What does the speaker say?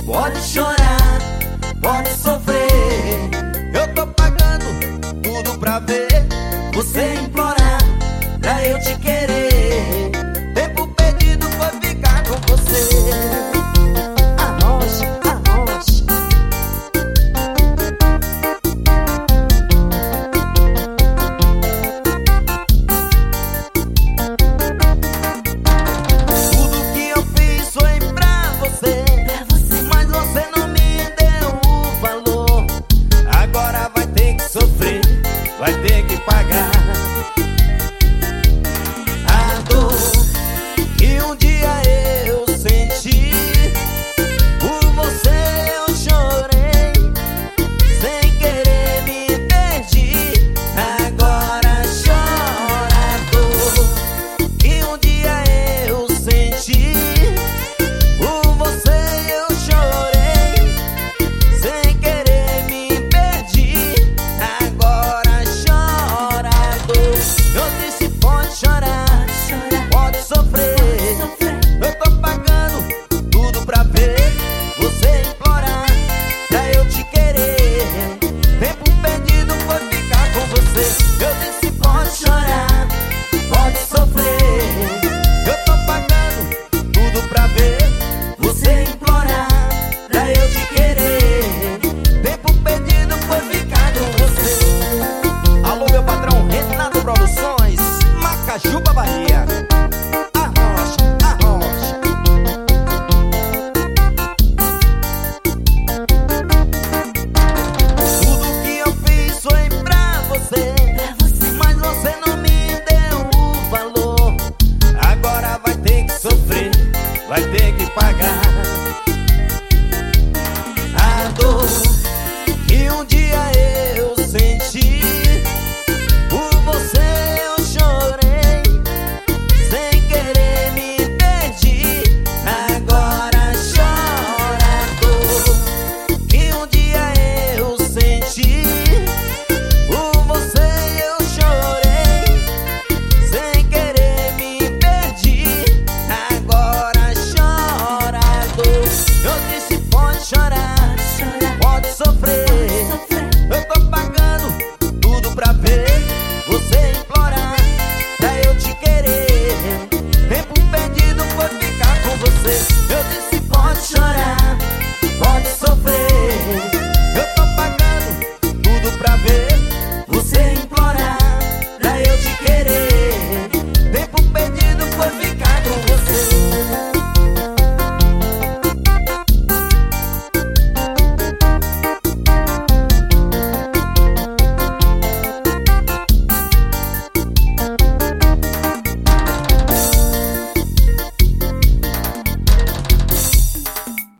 Pode chorar, pode sofrer, eu tô pagando tudo pra ver você implorar pra eu te querer. Tempo perdido foi ficar com você. Arrocha, arrocha. Tudo que eu fiz foi pra você, mas você não me deu o valor. Agora vai ter que sofrer, vai ter que pagar a dor que um dia eu senti. Por você eu chorei, sem querer me perdi. Agora chora a dor que um dia eu senti. Por você eu chorei, sem querer me perdi. Agora chora a dor. Eu disse pode chorar, pode sofrer, eu tô pagando tudo pra ver você implorar pra eu te querer. Tempo perdido foi ficar com você. Eu disse pode chorar, pode sofrer, eu tô pagando tudo pra ver você implorar pra eu te querer. Tempo perdido foi ficar com você. Alô, meu patrão Renato Produções, Macajuba, Bahia. Arrocha, arrocha. Tudo que eu fiz foi pra você, mas você não me deu o valor. Agora vai ter que sofrer, vai ter que pagar a dor que um dia eu senti. Por você eu chorei, sem querer me perdi. Agora chora a dor que um dia eu senti. Por você eu chorei, sem querer me perdi. Agora chora a dor. Eu disse pode chorar, pode sofrer, eu tô pagando tudo pra ver você implorar pra eu te querer. Tempo perdido foi ficar com você. Eu disse pode chorar,